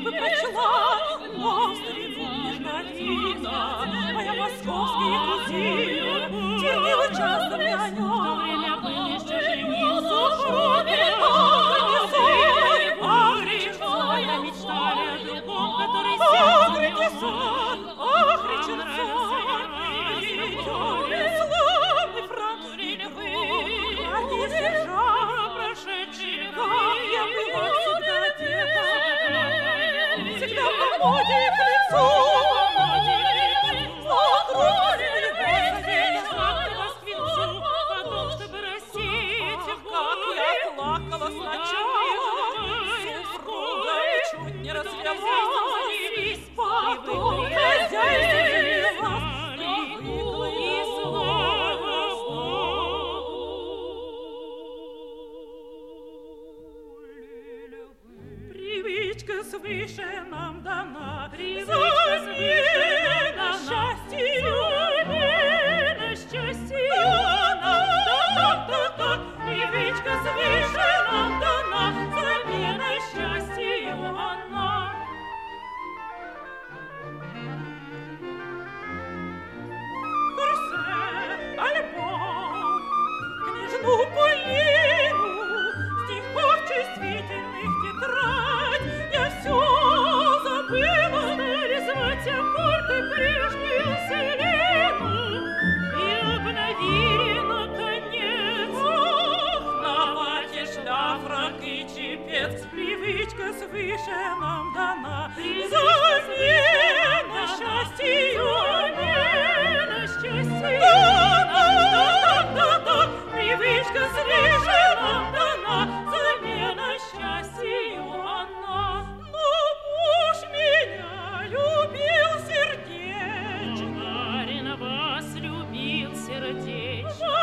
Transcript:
бы прочла, острицу Маргарита, моя московские кузины, терпела часто мне о нем. В то время был еще женился, Супруги, Моя мечтали о другом, который сердцу не сон. ах, Ричардсон, славный французский друг, они сержа, Прошедший как я была всегда одета, всегда по моде к лицу, вокруг потом, чтобы рассеять как я плакала сначала, супруга чуть не развелась, потом хозяйка привыкла и слава Богу. Привычка свыше нам дана, Привычка свыше нам дана, замена счастья нам дана, привычка свыше нам дана, замена счастью она. Корсет, альбом, княжну Полину, стихов чувствительных тетрадь, я все забыла, стали звать аккорды прежнюю Селену, и обновили, наконец. ох, на вате шляфрак и чепец, привычка свыше нам дана, замена счастью, замена счастью. Да, привычка свыше нам дана, замена счастью она. Но муж меня любил сердечно, Барин вас любил сердечно,